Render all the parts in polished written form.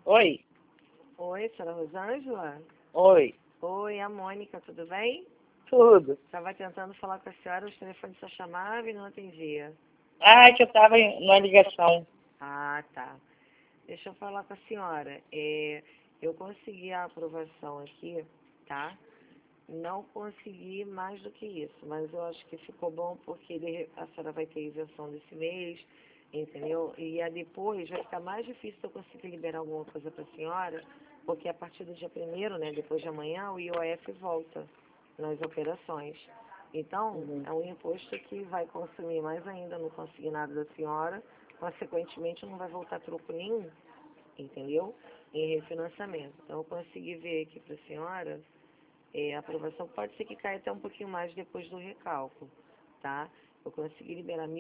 Oi, Oi, senhora Rosângela? oi, Oi, a Mônica, tudo bem? tudo. Estava tentando falar com a senhora, os telefones só chamavam e não atendia. Ah, que eu estava numa ligação. Ah, tá. Deixa eu falar com a senhora. Eu consegui a aprovação aqui, tá? Não consegui mais do que isso, mas eu acho que ficou bom porque a senhora vai ter isenção desse mês, entendeu? E aí depois vai ficar mais difícil eu conseguir liberar alguma coisa para a senhora, porque a partir do dia 1º, né, depois de amanhã, o IOF volta nas operações. Então, Uhum. é um imposto que vai consumir mais ainda no consignado da senhora, consequentemente não vai voltar troco nenhum, entendeu? Em refinanciamento. Então, eu consegui ver aqui para a senhora. A aprovação pode ser que caia até um pouquinho mais depois do recálculo, tá? Eu consegui liberar R$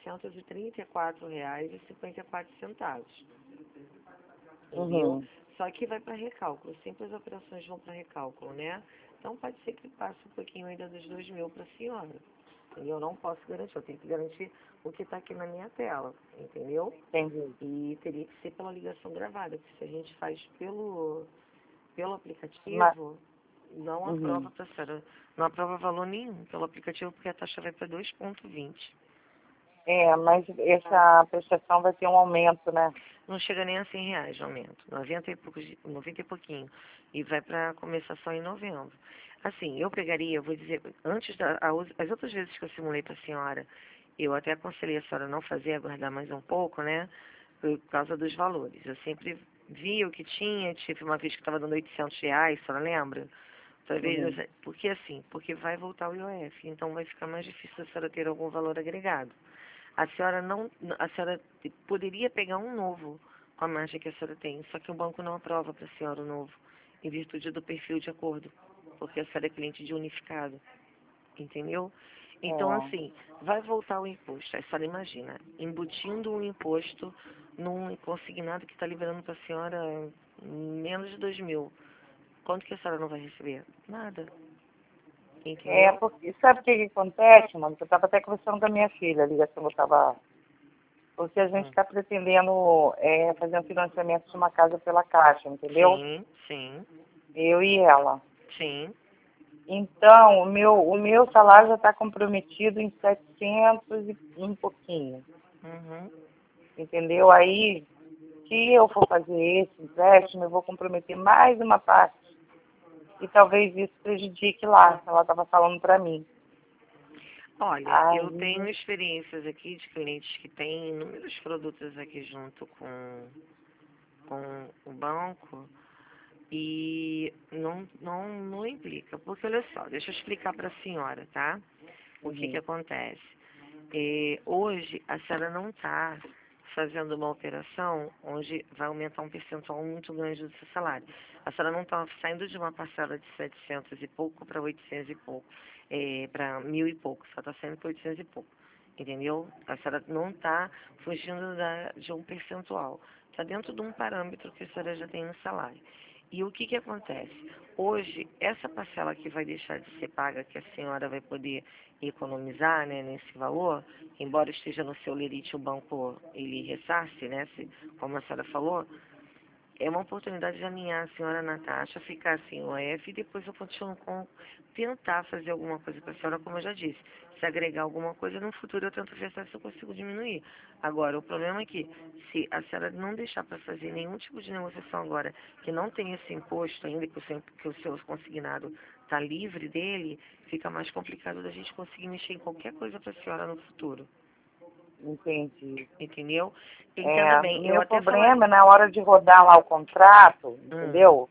1.934,54, entendeu? Uhum. Só que vai para recálculo, sempre as operações vão para recálculo, né? Então pode ser que passe um pouquinho ainda dos 2.000 para a senhora. Eu não posso garantir, eu tenho que garantir o que está aqui na minha tela, entendeu? Entendi. E teria que ser pela ligação gravada, porque se a gente faz pelo Mas, aplicativo, não uhum. aprova para a senhora. Não aprova valor nenhum pelo aplicativo, porque a taxa vai para 2,20. Mas essa prestação vai ter um aumento, né? Não chega nem a R$ 100 de aumento, 90 e poucos, 90 e pouquinho. E vai para começar só em novembro. Assim, eu pegaria, eu vou dizer, as outras vezes que eu simulei para a senhora, eu até aconselhei a senhora não fazer, aguardar mais um pouco, né? Por causa dos valores. Eu sempre vi o que tinha, tive uma vez que estava dando R$ 800, a senhora lembra? Outra vez, Uhum. porque assim, porque vai voltar o IOF, então vai ficar mais difícil a senhora ter algum valor agregado. A senhora não, a senhora poderia pegar um novo com a margem que a senhora tem, só que o banco não aprova para a senhora o novo, em virtude do perfil de acordo, porque a senhora é cliente de unificado, entendeu? Então, É. assim, vai voltar o imposto. Aí a senhora imagina, embutindo o imposto num consignado que está liberando para a senhora menos de 2.000. Quanto que a senhora não vai receber? Nada, entendeu? Porque sabe o que acontece, mano? Eu estava até conversando com a minha filha, a ligação que eu estava. Porque a gente Hum. está pretendendo fazer um financiamento de uma casa pela Caixa, entendeu? Sim, sim, Eu e ela. sim. Então, o meu salário já está comprometido em 700 e um pouquinho, Uhum. entendeu? Aí, se eu for fazer esse empréstimo, eu vou comprometer mais uma parte. E talvez isso prejudique lá, ela estava falando para mim. Olha, eu tenho Aí, experiências aqui de clientes que têm inúmeros produtos aqui junto com o banco e não implica. Porque olha só, deixa eu explicar para a senhora, tá? O que uhum, acontece. Hoje a senhora não está fazendo uma operação onde vai aumentar um percentual muito grande do seu salário. A senhora não está saindo de uma parcela de 700 e pouco para 800 e pouco, para 1.000 e pouco, só está saindo para 800 e pouco, entendeu? A senhora não está fugindo de um percentual, está dentro de um parâmetro que a senhora já tem no salário. E o que acontece? Hoje, essa parcela que vai deixar de ser paga, que a senhora vai poder economizar, né, nesse valor, embora esteja no seu lerite o banco ele ressarce, né, como a senhora falou, é uma oportunidade de alinhar a senhora na taxa, ficar assim o EF e depois eu continuo com tentar fazer alguma coisa para a senhora, como eu já disse. Se agregar alguma coisa no futuro eu tento ver se eu consigo diminuir. Agora, o problema é que se a senhora não deixar para fazer nenhum tipo de negociação agora, que não tem esse imposto ainda, que o seu consignado está livre dele, fica mais complicado da gente conseguir mexer em qualquer coisa para a senhora no futuro. entendi. Entendeu? Entenda O bem, eu meu até falar. problema é na hora de rodar lá o contrato, Hum. entendeu?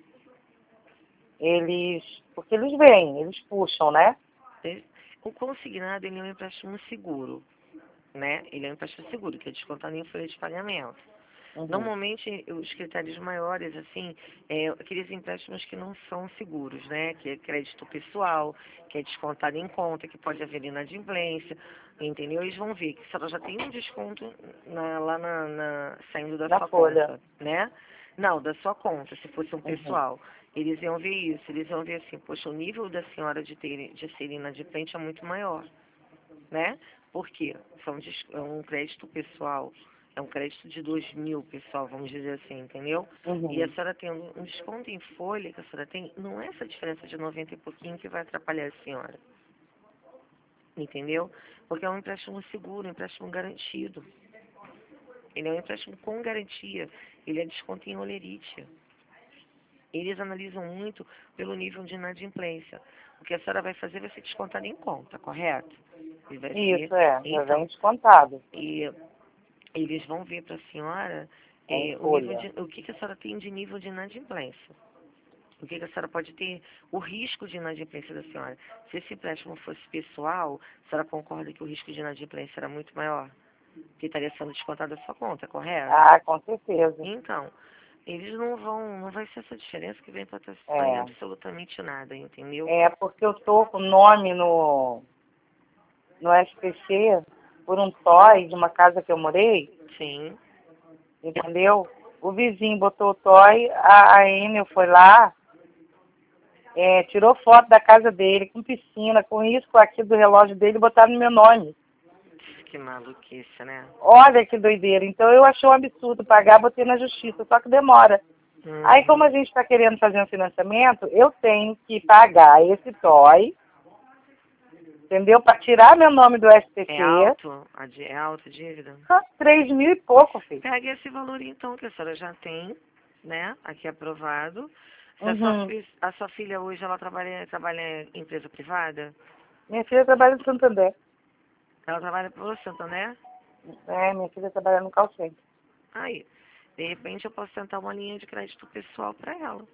Porque eles vêm, eles puxam, né? O consignado ele é um empréstimo seguro, né? Ele é um empréstimo seguro, que é descontado em folha de pagamento. Uhum. Normalmente, os critérios maiores, assim, aqueles empréstimos que não são seguros, né? Que é crédito pessoal, que é descontado em conta, que pode haver inadimplência, entendeu? Eles vão ver que se ela já tem um desconto saindo da Na sua folha. conta, né? Não, da sua conta, se fosse um Uhum. pessoal. Eles iam ver isso, eles iam ver assim, poxa, o nível da senhora de ser inadimplente é muito maior, né? Porque é um crédito pessoal É um crédito de 2.000, pessoal, vamos dizer assim, entendeu? Uhum. E a senhora tem um desconto em folha que a senhora tem, não é essa diferença de 90 e pouquinho que vai atrapalhar a senhora. Entendeu? Porque é um empréstimo seguro, um empréstimo garantido. Ele é um empréstimo com garantia. Ele é desconto em olerite. Eles analisam muito pelo nível de inadimplência. O que a senhora vai fazer vai ser descontado em conta, correto? E vai ser, Isso, já vem então, descontado. e eles vão ver para a senhora É em o nível folha. o que a senhora tem de nível de inadimplência. O que a senhora pode ter, o risco de inadimplência da senhora. Se esse empréstimo fosse pessoal, a senhora concorda que o risco de inadimplência era muito maior? Que estaria sendo descontado da sua conta, correto? Ah, com certeza. Então, eles não vai ser essa diferença que vem para estar em É. absolutamente nada, entendeu? É porque eu tô com o nome no SPC por um toy de uma casa que eu morei, Sim. entendeu? O vizinho botou o toy, a Enel foi lá, tirou foto da casa dele, com piscina, com isso, com aquilo do relógio dele, e botaram no meu nome. Que maluquice, né? Olha que doideira. Então eu achei um absurdo pagar, botei na justiça, só que demora. Aí como a gente está querendo fazer um financiamento, eu tenho que pagar esse toy, entendeu? Para tirar meu nome do SPC. É alto? É alta a dívida? 3.000 e pouco, filho. Pegue esse valor então, que a senhora já tem, né? Aqui aprovado. Se Uhum. a sua filha hoje, ela trabalha em empresa privada? Minha filha trabalha no Santander. Ela trabalha para Santander? Minha filha trabalha no call center. Aí, de repente eu posso tentar uma linha de crédito pessoal para ela.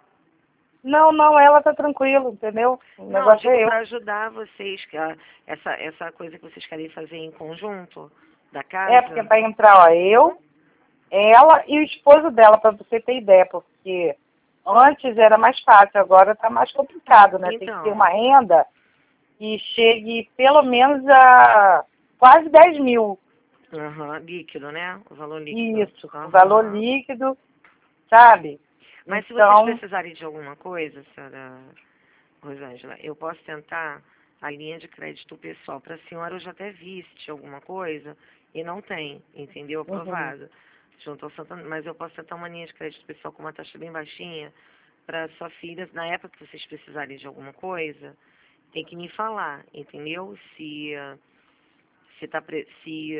Não, ela tá tranquila, entendeu? O Não, negócio digo é eu. para ajudar vocês, que essa coisa que vocês querem fazer em conjunto, da Porque casa. vai entrar, ó, eu, ela e o esposo dela, para você ter ideia, porque antes era mais fácil, agora tá mais complicado, né? Tem que ter Então, uma renda que chegue pelo menos a quase 10.000. líquido, né? O valor líquido. Isso, o valor líquido, sabe? Mas se vocês Então, precisarem de alguma coisa, senhora Rosângela, eu posso tentar a linha de crédito pessoal. Para a senhora eu já até vi se tinha alguma coisa e não tem, entendeu? uhum, Aprovado. Junto ao Santander, mas eu posso tentar uma linha de crédito pessoal com uma taxa bem baixinha para sua filha, na época que vocês precisarem de alguma coisa, tem que me falar, entendeu? Se tá pre- se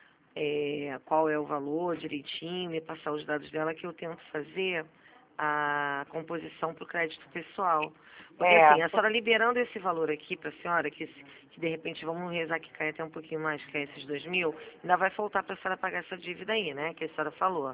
qual é o valor direitinho, me passar os dados dela que eu tento fazer a composição para o crédito pessoal. Porque assim, a senhora liberando esse valor aqui para a senhora, que de repente vamos rezar que cai até um pouquinho mais, que é esses 2.000, ainda vai faltar para a senhora pagar essa dívida aí, né? Que a senhora falou.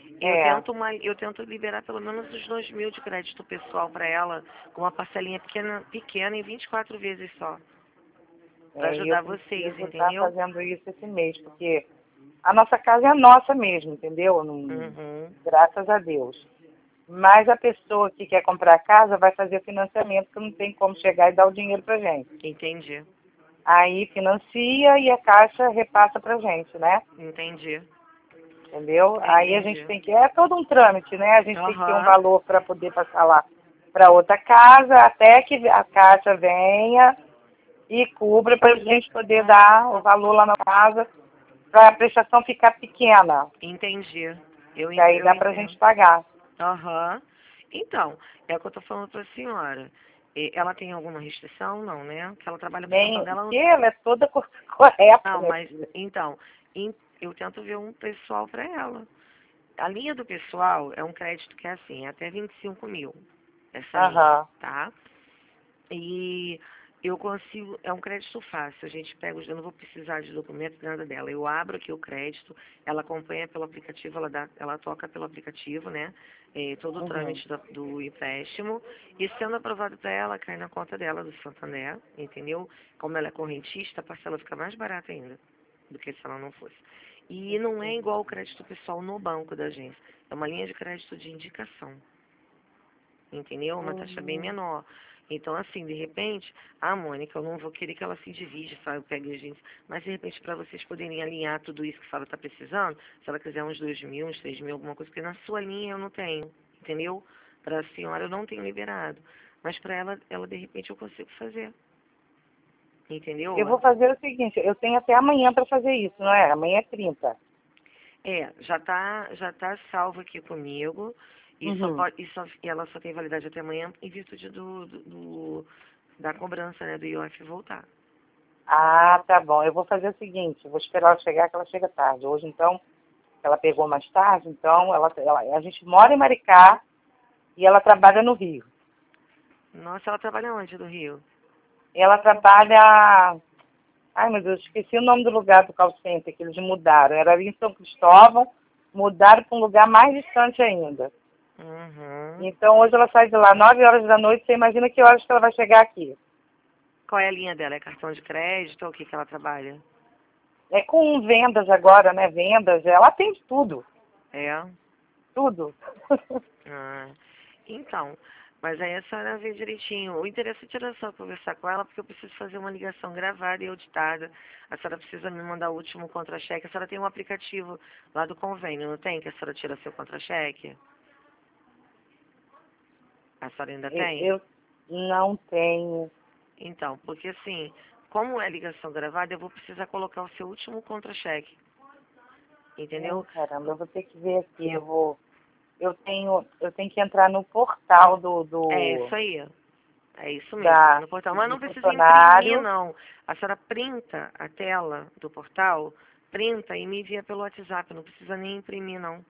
Eu tento liberar pelo menos os 2.000 de crédito pessoal para ela, com uma parcelinha pequena em 24 vezes só. Para eu ajudar vocês, preciso estar entendeu? fazendo isso esse mês, porque a nossa casa é nossa mesmo, entendeu? Uhum. Graças a Deus. Mas a pessoa que quer comprar a casa vai fazer financiamento, que não tem como chegar e dar o dinheiro pra gente. Entendi. Aí financia e a Caixa repassa pra gente, né? Entendi. Entendeu? Aí a gente Entendi. tem que... É todo um trâmite, né? A gente tem que ter um Aham. valor para poder passar lá para outra casa, até que a Caixa venha e cubra para a gente poder dar o valor lá na casa, para a prestação ficar pequena. Entendi. Que aí Eu dá para a gente entendo. pagar. Aham. Então, é o que eu tô falando para a senhora. Ela tem alguma restrição? Não, né? Que ela trabalha para Nem, Santander, ela porque não... ela é toda correta, Não, né, mas, filha? então, eu tento ver um pessoal para ela. A linha do pessoal é um crédito que é assim, é até 25.000, essa linha, Aham. tá? E eu consigo, é um crédito fácil, a gente pega, eu não vou precisar de documento, nada dela. Eu abro aqui o crédito, ela acompanha pelo aplicativo, ela toca pelo aplicativo, né? Todo o Uhum. trâmite do empréstimo. E sendo aprovado para ela, cai na conta dela do Santander, entendeu? Como ela é correntista, a parcela fica mais barata ainda do que se ela não fosse. E não é igual o crédito pessoal no banco da agência. É uma linha de crédito de indicação. Entendeu? Uma taxa bem Uhum. menor. Então, assim, de repente, Mônica, eu não vou querer que ela se divide, sabe? Eu pegue a gente. Mas, de repente, para vocês poderem alinhar tudo isso que a senhora está precisando, se ela quiser uns 2.000, uns 3.000, alguma coisa, porque na sua linha eu não tenho, entendeu? Para a senhora eu não tenho liberado. Mas para ela, de repente, eu consigo fazer. Entendeu? Eu vou fazer o seguinte, eu tenho até amanhã para fazer isso, não é? Amanhã é 30. Já tá salvo aqui comigo. E, só Uhum. pode, e ela só tem validade até amanhã em virtude da cobrança, né, do IOF voltar. Ah, tá bom. Eu vou fazer o seguinte, eu vou esperar ela chegar, que ela chega tarde. Hoje, então, ela pegou mais tarde, então a gente mora em Maricá e ela trabalha no Rio. Nossa, ela trabalha onde do Rio? Ela trabalha... Ai, meu Deus, esqueci o nome do lugar do call center que eles mudaram. Era ali em São Cristóvão, mudaram para um lugar mais distante ainda. Uhum. Então, hoje ela sai de lá 9 horas da noite, você imagina que horas que ela vai chegar aqui. Qual é a linha dela? É cartão de crédito ou o que que ela trabalha? É com vendas agora, né? Vendas, ela atende tudo, É? tudo. Ah, então, mas aí a senhora vê direitinho. O interessante era só conversar com ela, porque eu preciso fazer uma ligação gravada e auditada. A senhora precisa me mandar o último contra-cheque. A senhora tem um aplicativo lá do convênio, não tem? Que a senhora tira seu contra-cheque? A senhora ainda tem? Eu não tenho. Então, porque assim, como é ligação gravada, eu vou precisar colocar o seu último contra-cheque. Entendeu? Caramba, eu vou ter que ver aqui. Eu tenho que entrar no portal É isso aí. É isso mesmo, da, no portal. Mas de não precisa imprimir, funcionário. não. A senhora printa a tela do portal, printa e me envia pelo WhatsApp. Não precisa nem imprimir, não.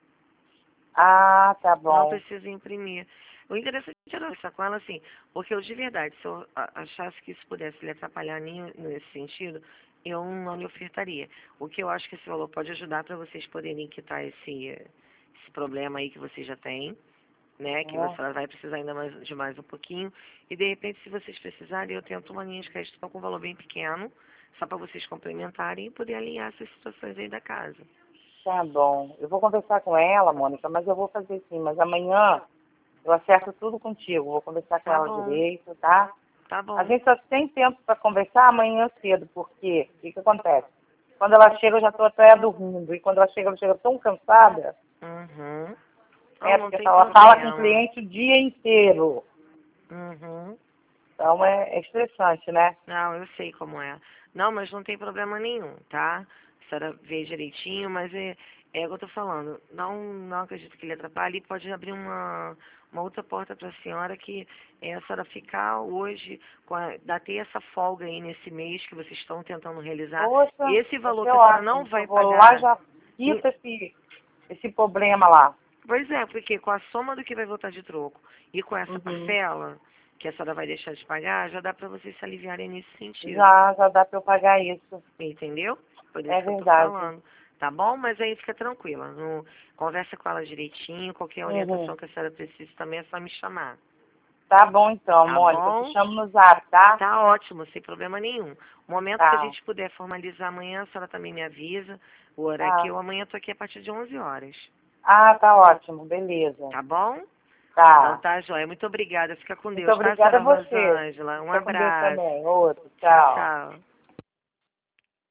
Ah, tá Não bom. precisa imprimir. O interessante era conversar com ela assim, porque eu de verdade, se eu achasse que isso pudesse lhe atrapalhar nesse sentido, eu não lhe ofertaria. O que eu acho que esse valor pode ajudar para vocês poderem quitar esse problema aí que vocês já têm, né? Que É. você vai precisar ainda de mais um pouquinho. E de repente, se vocês precisarem, eu tento uma linha de crédito com um valor bem pequeno, só para vocês complementarem e poder alinhar essas situações aí da casa. Tá bom. Eu vou conversar com ela, Mônica, mas eu vou fazer sim. Mas amanhã eu acerto tudo contigo. Vou conversar com Tá ela bom, direito, tá? tá A bom. gente só tem tempo para conversar amanhã cedo, porque o que acontece? Quando ela chega, eu já estou até dormindo. E quando ela chega tão cansada, Uhum. Oh, é não porque tem ela fala com o problema. cliente o dia inteiro. Uhum. Então é estressante, né? Não, eu sei como é. Não, mas não tem problema nenhum, tá? A senhora vê direitinho, mas é o que eu tô falando. Não acredito que ele atrapalhe. Pode abrir uma outra porta para a senhora que é a senhora ficar hoje, ter essa folga aí nesse mês que vocês estão tentando realizar. Poxa, Esse vai valor ser que a senhora não ótimo. Eu vai vou lá e pagar. já quito esse problema lá. Pois é, porque com a soma do que vai voltar de troco e com essa Uhum. parcela que a senhora vai deixar de pagar, já dá para vocês se aliviarem nesse sentido. Já dá para eu pagar isso. Entendeu? Por É isso que eu tô verdade. falando. Tá bom? Mas aí fica tranquila. Conversa com ela direitinho. Qualquer Uhum. orientação que a senhora precise também é só me chamar. Tá bom então, Tá Mônica. Eu te bom? chamo no zap, tá? Tá ótimo, sem problema nenhum. O momento que a Tá. gente puder formalizar amanhã, a senhora também me avisa. O horário que Tá. eu amanhã tô aqui a partir de 11 horas. Ah, tá ótimo. Beleza. Tá bom? Então Tá. tá, joia. Muito obrigada. Fica com Muito Deus, tá, obrigada senhora a você. Rosângela? Um Fica com Deus abraço. também. Outro. Tchau, Tchau. tchau.